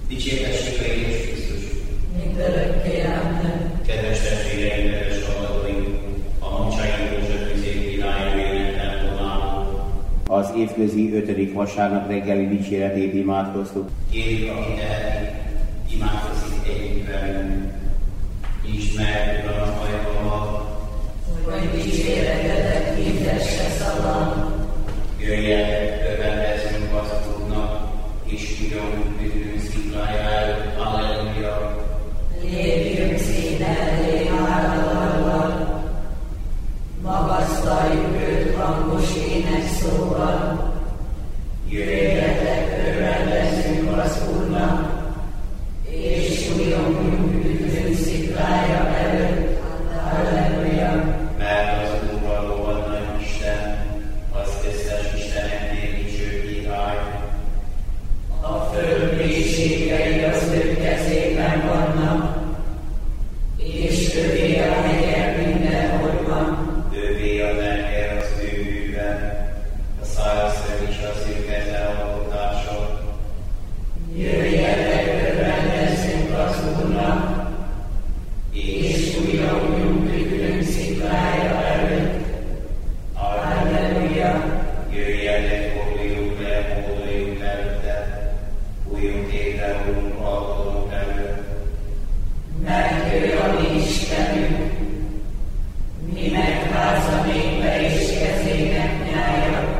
Dicsértessék a Jézus Krisztus! Mindörökké, amen. Kedves testvéreim, kedves hallgatóim! A Mancsai József Közép Királyvének templomából az évközi 5. vasárnap reggeli dicséretét imádkoztuk. Kérjük, aki teheti, imádkozik együtt velünk. Ismerd, Uram, ajtómat, hogy dicséretetek hirdesse szavam. Jöjjetek, örvendezzünk az Úrnak, és ugyanúgy üdvünk sziklája előtt. Halleluja! Lépjünk szín elé háladalval, magasztaljuk őt hangos énekszóval. Jöjjetek, örvendezzünk az Úrnak, és újongjunk üdvünk sziklája előtt. Halleluja! Mert az Úr valóban nagy Isten, az összes isteneknél dicső király. A föld mélységei az ő kezében vannak, és övé a hegyek mindenhol van. Ővé a tenger az ő műve, a szárazföld is az ő keze alkotása. Jöjjetek, örvendezzünk az Úrnak, és újongjunk üdvünk sziklája előtt. Halleluja! Jöjjetek, hódoljunk előtte, újjunk étre, Úrunk, alkotónk előtt. Mert ő a mi Istenünk, mi megháza népe és kezének nyája.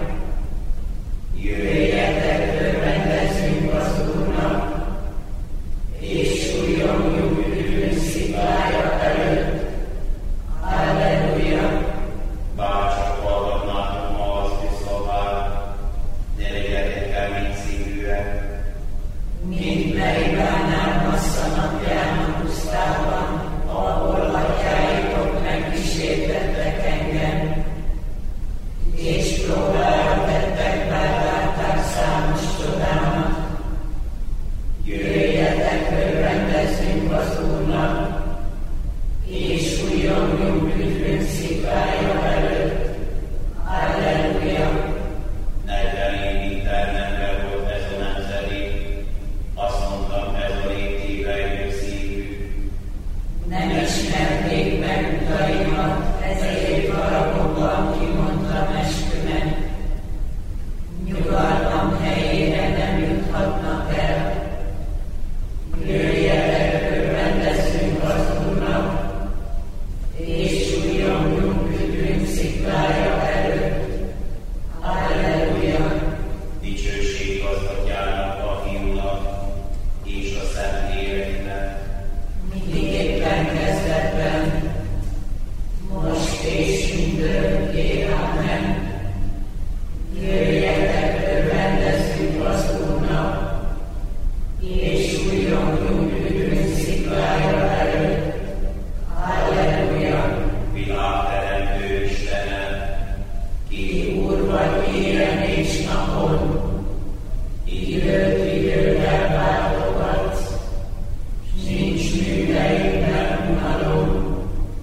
Jöjjetek, örvendezzünk az Úrnak, és újongjunk üdvünk sziklája előtt. Halleluja! Bárcsak hallgatnátok ma az ő szavát, ne legyetek kemény szívűek. Mint meribánál massza napján a pusztában, ahol atyáitok megkísértettek engem, és próbára tettek, bár látták számos csodámat. Jöjjetek, örvendezzünk az Úrnak, és újongjunk üdvünk sziklája előtt. Halleluja! 40 évig ternemben volt ez a nemzedék, azt mondtam, ez a léptével szívű. Nem ismerték meg utaimat, ezért haragomban kimondtam eskümet. Nyugalmam helyére nem juthatnak el. Jöjjetek, örvendezzünk az Úrnak, és újongjunk üdvünk sziklája előtt. Halleluja! Dicsőség az Atyának, a Fiúnak, és a Szentléleknek. Mindigéppen kezdetben, most és mindörökké, amen. Jöjjetek, örvendezzünk az Úrnak, és újongjunk üdvünk sziklája előtt. Halleluja! Világteremtő Istenem, Ki Úr vagy éjjel és napon, időt idővel váltogatsz, nincs műveidben unalom.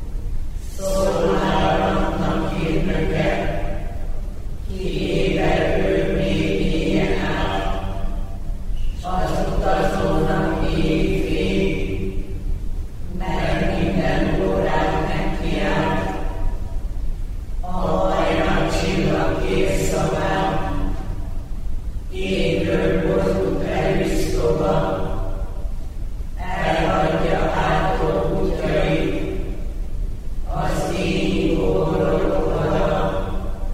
Szolgálatnak hírnöke, ki éberül még ilyen át, az utazónak hív fény, mert minden órát megkiált. A hajnal csillag hírszaván, égről bozult erősztoba, elhagyja ától útjait, az égi kóborok oda,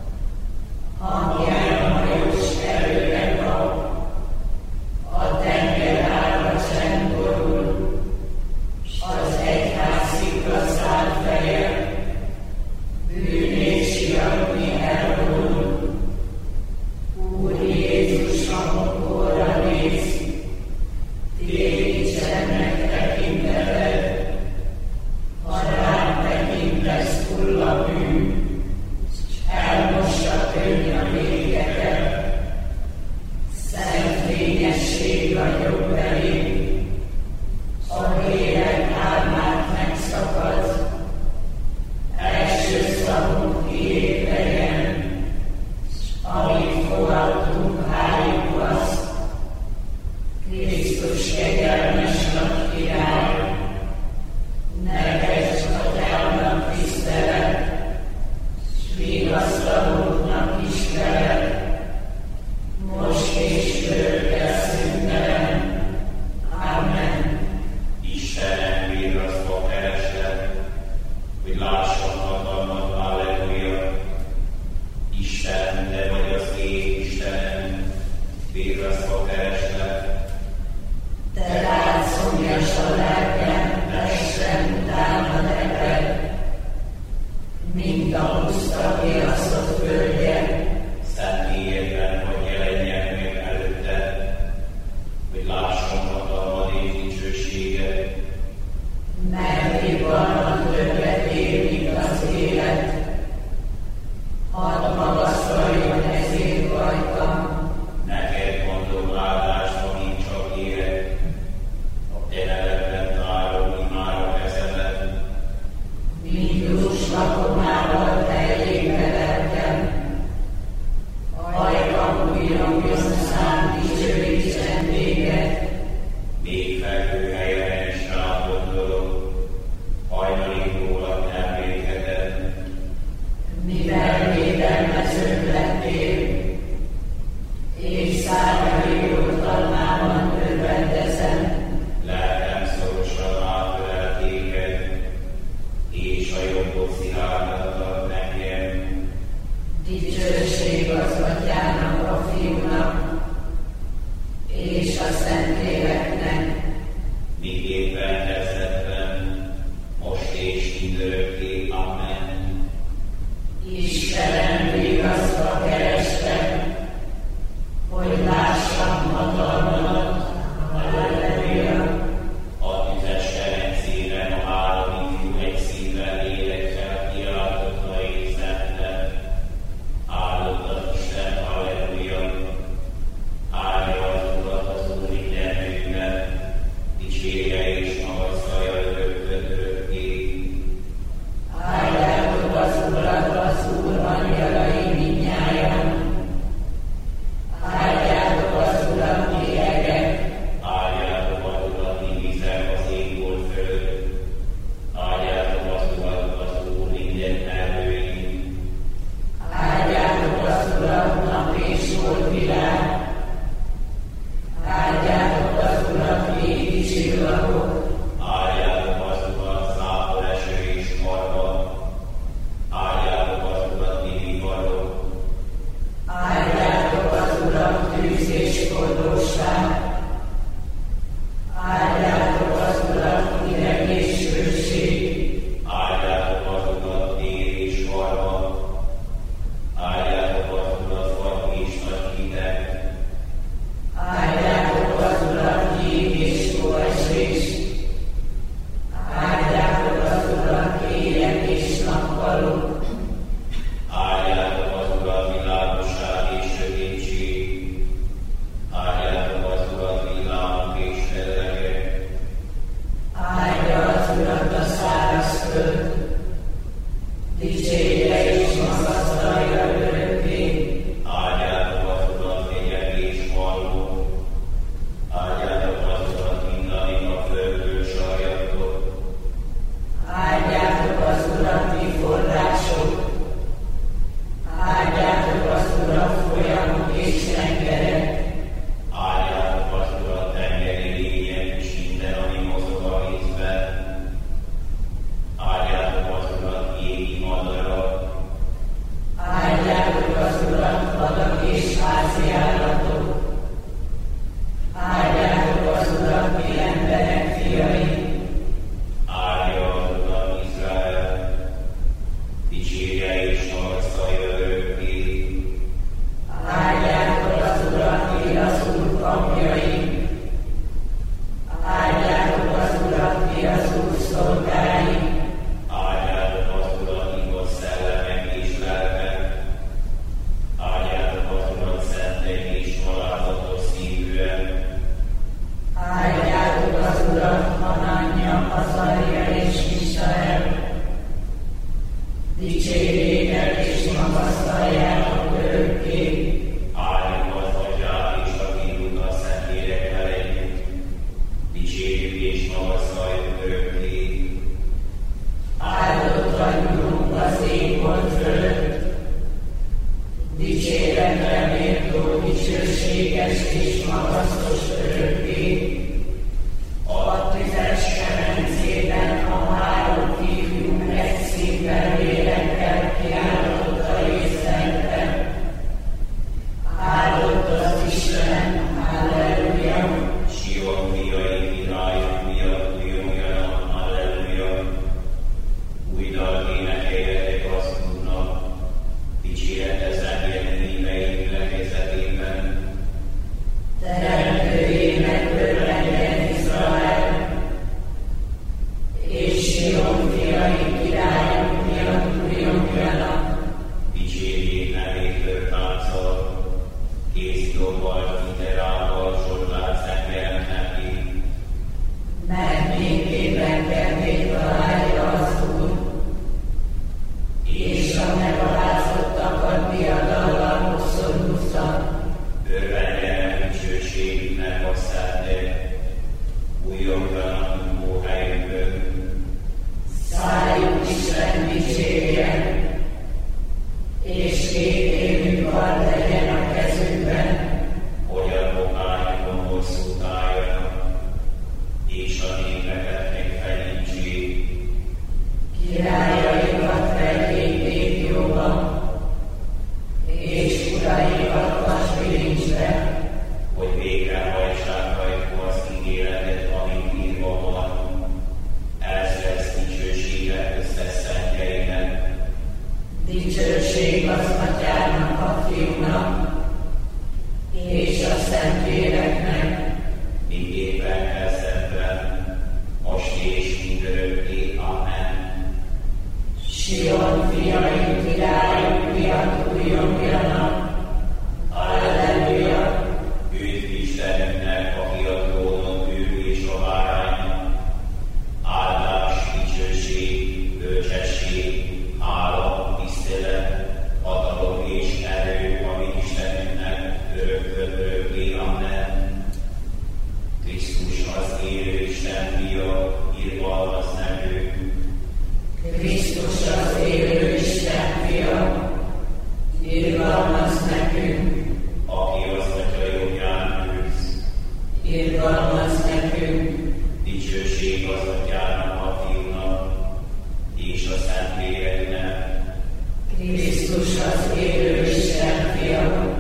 hangján hajós erőre kap, a tenger ára csendborul, az egyház szikla száll feje, bűnés siratni elvonul. Úr Jézus, amikor néz, térítsen meg tekinteted, ha rám tekintesz full a bűn, elmossa könny a végeket. Szent fényesség a jobb elég, a lélek álmát megszakad, első szavunk kiép legyen, amit fogadtunk, háljuk azt, Krisztus Krisztus kegyelmes nagy király, neked Atyának tisztelet, s vigasztalódnak ismeret, most és örökkel szüntelen. Amen. Istenem, virrasztva kereslek, hogy lássam hatalmat, halleluja. Isten, te vagy az én Istenem, virrasztva kereslek. Te látszomjas a lelkem, testem utána neked, mint a puszta kiasztott földje. Szent éjjelben, hogy jelenjek meg előtted, hogy lássam hatalmad és dicsőséget. Mert van többet ér, mint az élet, hadd magasztaljon ezért rajtam. Neked mondom áldást, amíg csak élek, a te nevedben tárom imára kezemet. Mint dús lakomával teljébe lelkem, ajkam újra szám dicsőítsen téged. Még fekvő helyen is rád gondolok, hajnalig rólad nem védhetem. Mivel védelmezőbb lettél, és szárnyai oltalmában örvendezem. Lelkem szorosan átölel téged, és a jobbot szilárdattad nekem. Dicsőség az Atyának, a Fiúnak, és a Szentléleknek, Miképpen kezdetben, most és mindörökké. Amen. Istenem, vigasztva kerestem, hogy lássam hatalmadat. Halleluja! A tüzes kemencében a három ifjú egy szívvel lélekkel kiáltotta és szentlet. Áldott Isten, halleluja! Áldja az Urat az Úr minden nőben, dicsérje és magasztalja öröktön örökké. Áldjátok az Urat, az Úr angyalai mindnyájan. Áldjátok az Urat, ti egek. Áldjátok az Urat, ti vizek az égbolt fölött. Áldjátok az Urat, az Úr minden erői. Áldjátok az Urat, nap és holdvilág. Áldjátok az Urat, égi csillagok. Áldjátok az Urat, zápor eső és harva. Áldjátok az Urat, ti viharok. Áldjátok az Urat, tűz és forróság. Áldjátok az Urat, hideg és hőség. Áldjátok az Urat, tél és harva. Áldjátok az Urat, fagy és nagy hideg. Áldjátok az Urat, jég és hóesés. Áldjátok az Urat, éjek és nappalok. Áldjátok az Urat, világosság és sötétség. Áldjátok az Urat, villámok és fellegek. Áldja az Urat a száraz föld. Dicsérje és magasztalja örökké. Áldjátok az Urat, hegyek és hallók. Áldjátok az Urat, mindamik a földről sarjadtok. Áldjátok az Urat, ti források. Áldjátok az Urat, folyamok és tengerek. Áldjátok az Urat, tengeri lények és minden, ami mozog a vízben. Áldjátok az Urat, égi madarak. Áldjátok az Urat, vadak és házi állatok. Áldjátok az Urat, mi emberek fiai. Áldja az Urat Izrael, dicsérje és magasztalja örökké. Áldjátok az Urat, mi az Úr papjai. Áldjátok az Urat, mi az Úr szolgái. Áldjátok az Urat, igaz szellemek és lelkek. Áldjátok az Urat, szentek és alázatos szívűek. Áldjátok az Urat, Hananya, Azaria és Misael. Dicsérjétek és magasztaljátok örökké. Áldjuk az Atyát és a Fiút a Szentlélekkel együtt. Sion fiai királyok miatt újjongjanak. Halleluja! Üdv Istenünknek, aki a trónon ül és a bárány. Áldás, dicsőség, bölcsesség, hála, tisztelet, hatalom és erő a mi Istenünknek örökkön örökké. Amen. Krisztus az élő Isten fia, irgalmaz nekünk. Krisztus az élő Isten fia, irgalmaz nekünk. Aki az Atya jobbján ülsz, Irgalmaz nekünk. dicsőség az Atyának, a Fiúnak és a Szentléleknek. Krisztus az élő Isten fia,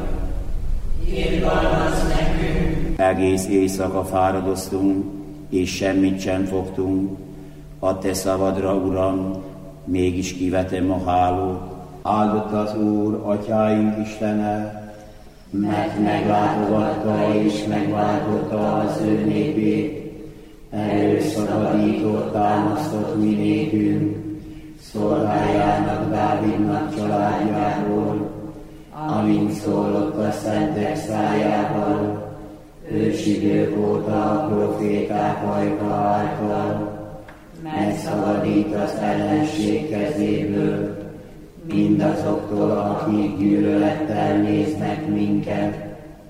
irgalmaz nekünk. Egész éjszaka fáradoztunk, és semmit sem fogtunk. A te szavadra, Uram, mégis kivetem a hálót. Áldott az Úr, atyáink Istene, mert meglátogatta és megváltotta az ő népét. Előszabadított, támasztott mi nékünk, szolgájának, Dávidnak családjából, amint szólott a szentek szájával, ősidők óta a proféták ajka által, megszabadít az ellenség kezéből, mindazoktól, akik gyűlölettel néznek minket.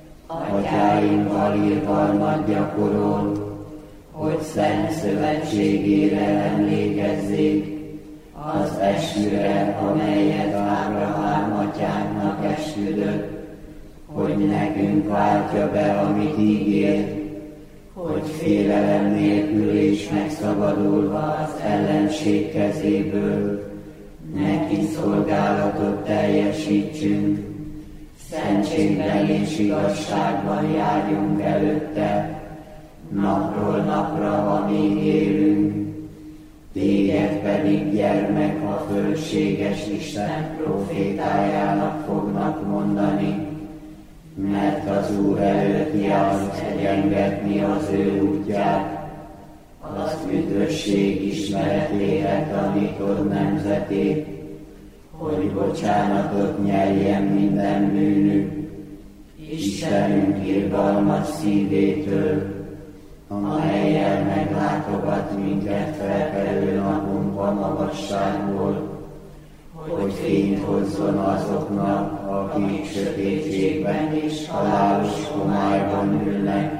Atyáinkkal irgalmat gyakorol, hogy szent szövetségére emlékezzék, az esküre, amelyet Ábrahám atyánknak esküdött, hogy nekünk váltja be, amit ígért, hogy félelem nélkül és megszabadulva az ellenség kezéből neki szolgálatot teljesítsünk, szentségben és igazságban járjunk előtte, napról napra, amíg élünk. Téged pedig, gyermek, a fölséges Isten profétájának fognak mondani, mert az Úr előtt jársz egyengetni az ő útját, az üdvösség ismeretére tanítod nemzetét, hogy bocsánatot nyerjen minden bűnük, Istenünk irgalmas szívétől, amellyel meglátogat minket felkelő napunkba magasságból, hogy fényt hozzon azoknak, akik sötétségben és halálos homályban ülnek,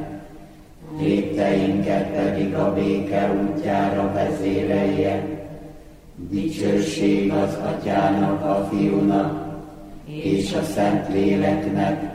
lépteinket pedig a béke útjára vezérelje. Dicsőség az Atyának, a Fiúnak és a Szentléleknek,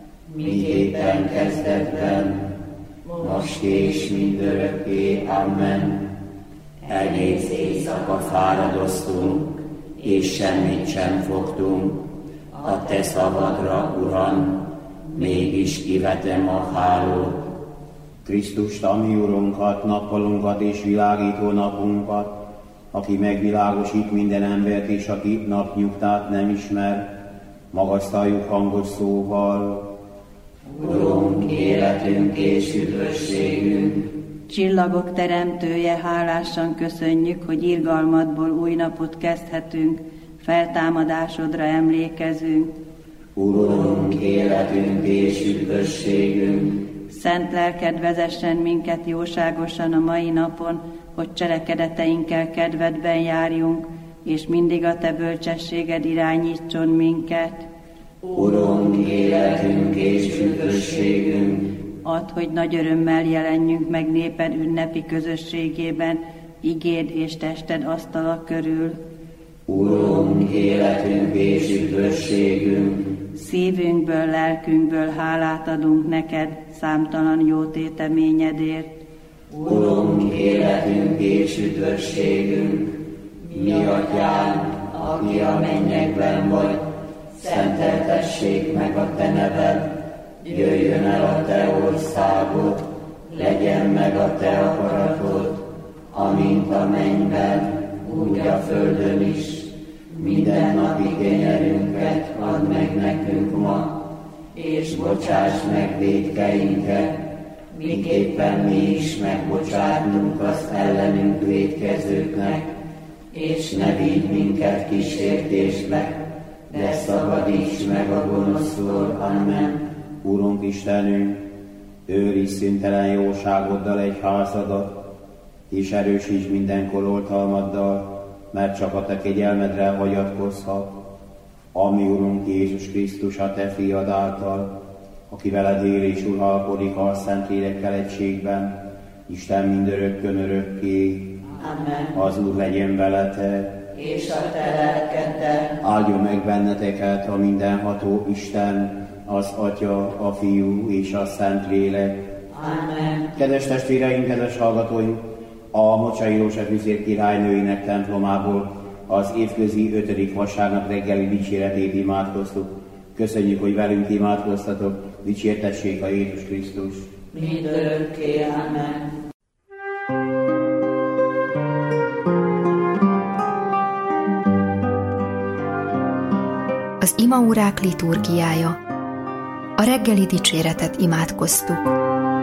miképpen kezdetben, most és mindörökké. Amen. Egész éjszaka fáradoztunk, és semmit sem fogtunk. A te szavadra, Uram, mégis kivetem a hálót. Krisztust, a mi Urunkat, nappalunkat és világító napunkat, aki megvilágosít minden embert, és aki napnyugtát nem ismer, magasztaljuk hangos szóval. Urunk, életünk és üdvösségünk, Csillagok teremtője, hálásan köszönjük, hogy irgalmadból új napot kezdhetünk, feltámadásodra emlékezünk. Urunk, életünk és üdvösségünk, Szent lelked vezessen minket jóságosan a mai napon, hogy cselekedeteinkkel kedvedben járjunk, és mindig a te bölcsességed irányítson minket. Urunk, életünk és üdvösségünk, Add, hogy nagy örömmel jelenjünk meg néped ünnepi közösségében, igéd és tested asztala körül. Urunk, életünk és üdvösségünk, Szívünkből, lelkünkből hálát adunk neked számtalan jó téteményedért. Urunk, életünk és üdvösségünk, mi Atyánk, aki a mennyekben vagy, szenteltessék meg a te neved, jöjjön el a te országod, legyen meg a te akaratod, amint a mennyben, úgy a földön is. Mindennapi kenyerünket add meg nekünk ma, és bocsáss meg vétkeinket, miképpen mi is megbocsátunk az ellenünk vétkezőknek, és ne vigy minket kísértésbe, de szabadíts meg a gonosztól. Amen. Urunk Istenünk, őrizd szüntelen jóságoddal egy házadat, és erősíts mindenkor oltalmaddal, mert csak a te kegyelmedre hagyatkozhat, ami Urunk Jézus Krisztus a te fiad által, aki veled él és uralkodik a Szentlélekkel egységben, Isten mindörökkön örökké. Amen. Az Úr legyen veletek, és a te lelkeddel. áldjon meg benneteket a mindenható Isten, az Atya, a Fiú és a Szentlélek. Amen. Kedves testvéreim, kedves hallgatóink, a Mocsai József Viszér királynőinek templomából az évközi 5. vasárnap reggeli dicséretét imádkoztuk. Köszönjük, hogy velünk imádkoztatok, dicsértessék a Jézus Krisztus. Mindörökké. Amen. Az imaórák liturgiája. A reggeli dicséretet imádkoztuk.